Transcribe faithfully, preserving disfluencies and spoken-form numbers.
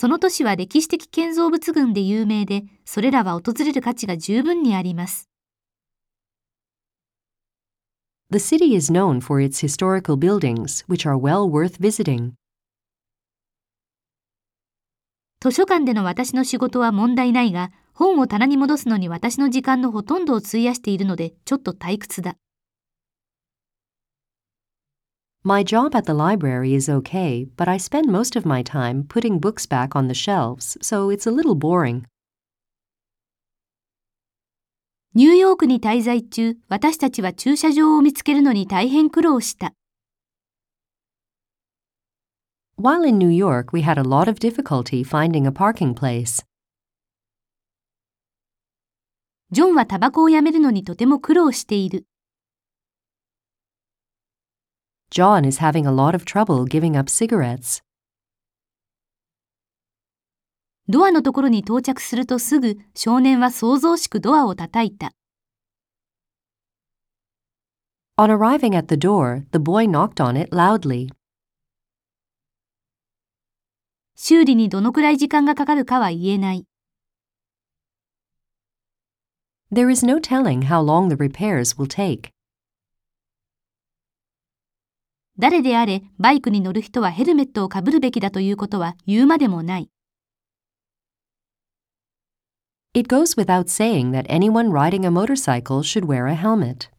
その都市は歴史的建造物群で有名で、それらは訪れる価値が十分にあります。 The city is known for its historical buildings, which are well worth visiting. 図書館での私の仕事は問題ないが、本を棚に戻すのに私の時間のほとんどを費やしているので、ちょっと退屈だ。 My job at the library is okay, but I spend most of my time putting books back on the shelves, so it's a little boring. ニューヨークに滞在中、私たちは駐車場を見つけるのに大変苦労した。 While in New York, we had a lot of difficulty finding a parking place. ジョンはタバコをやめるのにとても苦労している。 John is having a lot of trouble giving up cigarettes. ドアのところに到着するとすぐ、少年は騒々しくドアを叩いた。 On arriving at the door, the boy knocked on it loudly. 修理にどのくらい時間がかかるかは言えない。 There is no telling how long the repairs will take. 誰であれ、バイクに乗る人はヘルメットをかぶるべきだということは言うまでもない。 It goes without saying that anyone riding a motorcycle should wear a helmet.